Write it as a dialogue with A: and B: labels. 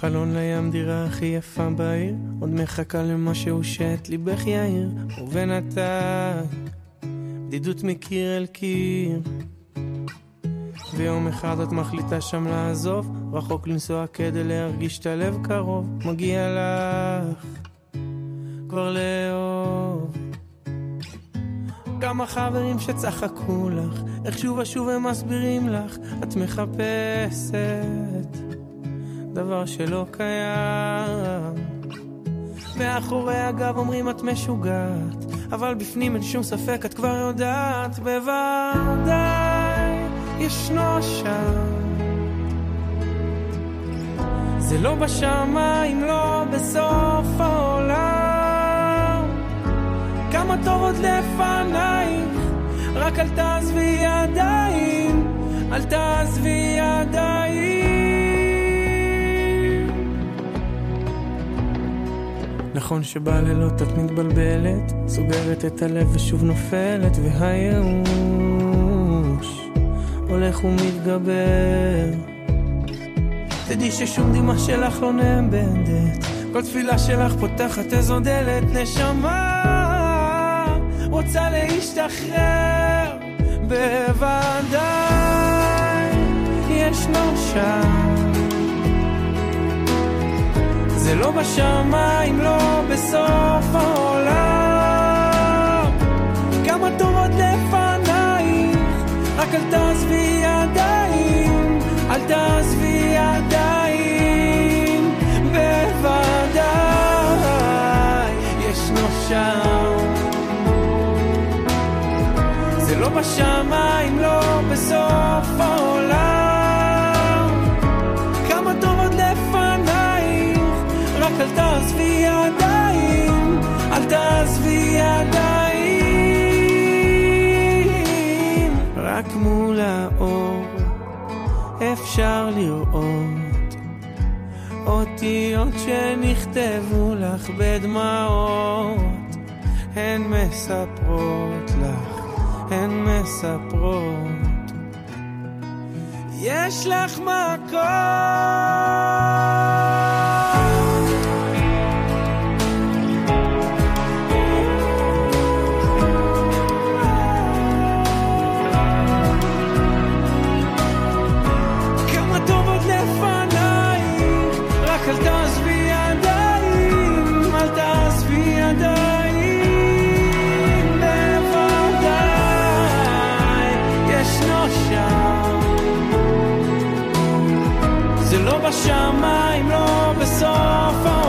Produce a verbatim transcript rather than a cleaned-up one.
A: חלון לים דירה הכי יפה בעיר, עוד מחכה למשהו שאת ליבך יאיר, ובינתיים בדידות מקיר אל קיר. ויום אחד את מחליטה שם לעזוב, רחוק לנסוע כדי להרגיש את הלב קרוב. מגיע לך כבר לאהוב. כמה חברים שצחקו לך, איך שוב ושוב הם מסבירים לך, את מחפשת דבר שלא קיים. מאחורי הגב אומרים את משוגעת, אבל בפנים אין שום ספק את כבר יודעת. בוודאי ישנו שם, זה לא בשמיים, לא בסוף העולם. כמה טוב עוד לפנייך, רק אל תעזבי ידיים, אל תעזבי ידיים. נכון שבלילות את מתבלבלת, סוגרת את הלב ושוב נופלת, והייאוש הולך ומתגבר. תדעי ששום דמעה שלך לא נאבדת, כל תפילה שלך פותחת איזו דלת. נשמה רוצה להשתחרר, בוודאי ישנו שם, זה לא בשמיים, לא בסוף העולם. כמה טובות לפנייך, רק אל תעזבי ידיים, אל תעזבי ידיים. בוודאי ישנו שם, זה לא בשמיים, לא בסוף העולם. כמה טובות לפנייך, רק אל תעזבי ידיים, אל תעזבי ידיים. רק מול האור אפשר לראות אותיות שנכתבו לך בדמעות. הן מספרות לך, הן מספרות, יש לך מקום. אל תעזבי ידיים, אל תעזבי ידיים. בוודאי ישנו שם, זה לא בשמיים, לא בסוף